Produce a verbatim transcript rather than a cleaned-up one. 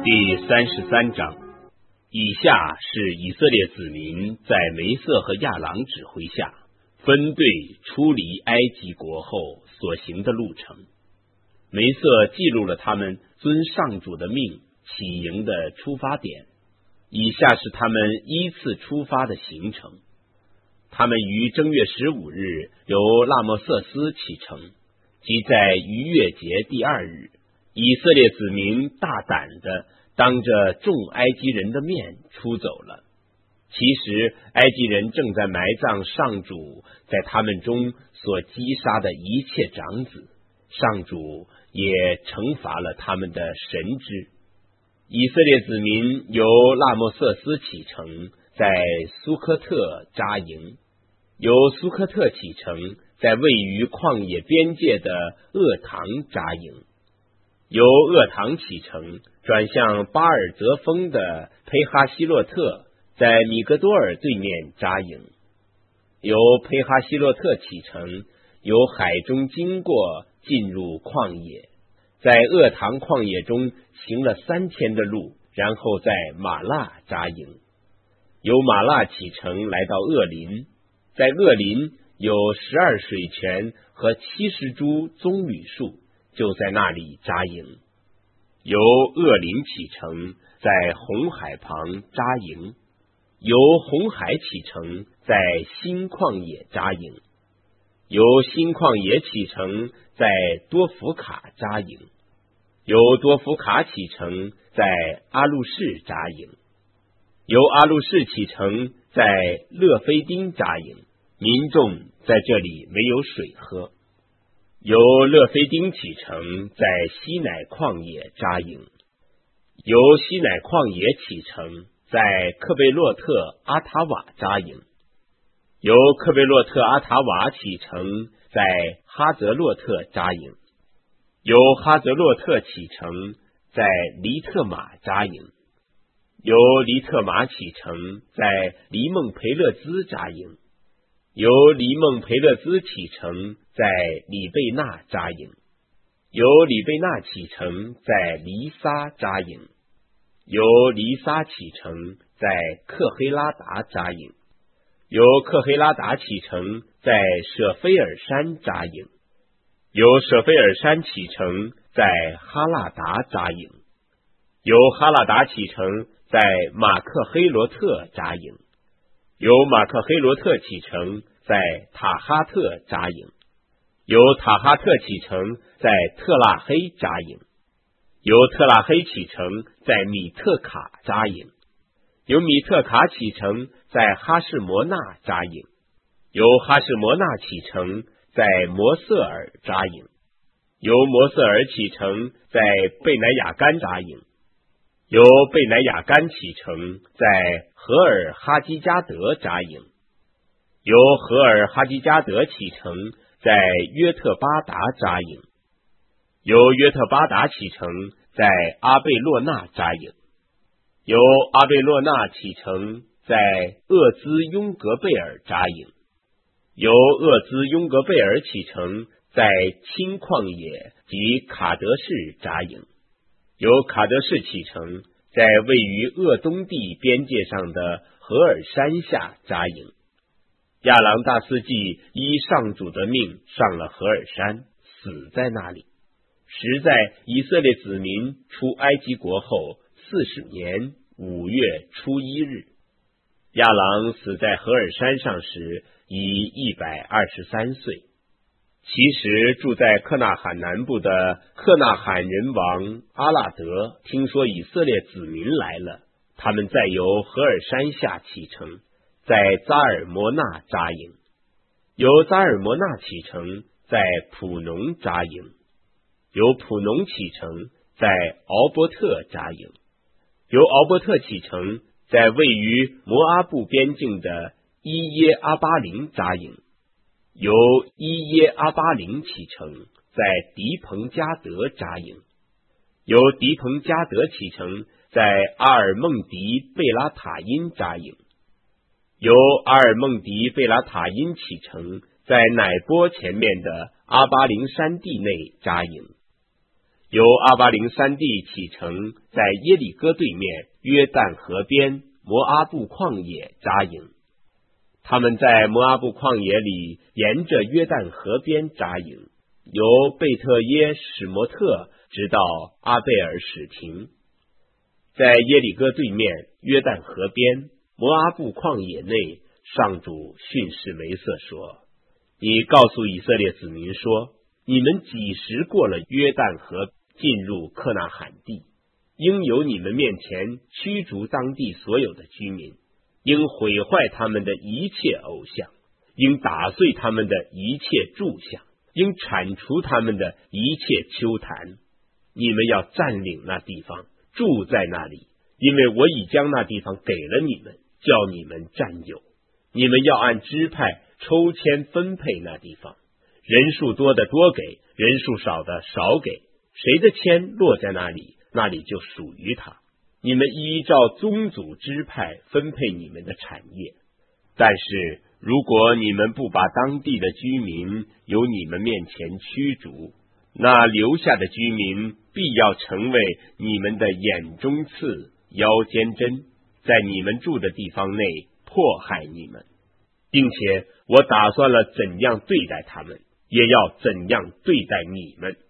第三十三章，以下是以色列子民在梅瑟和亚郎指挥下分队出离埃及国后所行的路程。梅瑟记录了他们遵上主的命起营的出发点，以下是他们依次出发的行程。他们于正月十五日由拉莫瑟斯启程，即在逾越节第二日，以色列子民大胆的当着众埃及人的面出走了。其实埃及人正在埋葬上主在他们中所击杀的一切长子，上主也惩罚了他们的神之。以色列子民由拉莫瑟斯启程，在苏科特扎营，由苏科特启程，在位于旷野边界的厄堂扎营，由厄堂启程，转向巴尔泽峰的佩哈希洛特，在米格多尔对面扎营，由佩哈希洛特启程，由海中经过进入旷野，在厄堂旷野中行了三天的路，然后在马拉扎营，由马拉启程来到厄林，在厄林有十二水泉和七十株棕榈树，就在那里扎营。由厄林启程，在红海旁扎营，由红海启程，在新旷野扎营，由新旷野启程，在多福卡扎营，由多福卡启程，在阿路士扎营，由阿路士启程，在勒菲丁扎营，民众在这里没有水喝。由勒菲丁启程，在西乃旷野扎营，由西乃旷野启程，在克贝洛特阿塔瓦扎营，由克贝洛特阿塔瓦启程，在哈泽洛特扎营，由哈泽洛特启程，在黎特玛扎营，由黎特玛启程，在黎孟培勒兹扎营，由黎孟培勒兹启程，在里贝纳扎营，由里贝纳启程，在黎撒扎营，由黎撒启程，在克黑拉达扎营，由克黑拉达启程，在舍菲尔山扎营，由舍菲尔山启程，在哈拉达扎营，由哈拉达启程，在马克黑罗特扎营，由马克黑罗特启程，在塔哈特扎营，由塔哈特启程，在特拉黑扎营，由特拉黑启程，在米特卡扎营，由米特卡启程，在哈士摩纳扎营，由哈士摩纳启程，在摩瑟尔扎营，由摩瑟尔启程，在贝乃雅干扎营，由贝乃雅干启程，在荷尔哈基加德扎营，由荷尔哈基加德启程，在约特巴达扎营，由约特巴达启程，在阿贝洛纳扎营，由阿贝洛纳启程，在厄兹雍格贝尔扎营，由厄兹雍格贝尔启程，在青旷野及卡德士扎营，由卡德士启程，在位于鄂东地边界上的荷尔山下扎营。亚郎大司祭依上主的命上了荷尔山，死在那里。实在以色列子民出埃及国后四十年五月初一日，亚郎死在荷尔山上时已一百二十三岁。其实住在克纳罕南部的克纳罕人王阿拉德听说以色列子民来了，他们再由荷尔山下启程，在扎尔摩纳扎营，由扎尔摩纳启程，在普农扎营，由普农启程，在敖伯特扎营，由敖伯特启程，在位于摩阿布边境的伊耶阿巴林扎营，由伊耶阿巴林启程，在迪彭加德扎营，由迪彭加德启程，在阿尔孟迪贝拉塔因扎营，由阿尔孟迪贝拉塔因启程，在乃波前面的阿巴林山地内扎营， 由阿巴陵山地启程，在耶里哥对面约旦河边摩阿布旷野扎营。他们在摩阿布旷野里沿着约旦河边扎营，由贝特耶史摩特直到阿贝尔史廷。在耶里哥对面约旦河边摩阿布旷野内，上主训示梅瑟说：你告诉以色列子民说，你们几时过了约旦河，进入克纳罕地，应由你们面前驱逐当地所有的居民，应毁坏他们的一切偶像，应打碎他们的一切柱像，应铲除他们的一切丘坛。你们要占领那地方，住在那里，因为我已将那地方给了你们，叫你们占有。你们要按支派抽签分配那地方，人数多的多给，人数少的少给，谁的签落在那里，那里就属于他。你们依照宗族支派分配你们的产业。但是如果你们不把当地的居民由你们面前驱逐，那留下的居民必要成为你们的眼中刺、腰间针，在你们住的地方内迫害你们，并且我打算了怎样对待他们，也要怎样对待你们。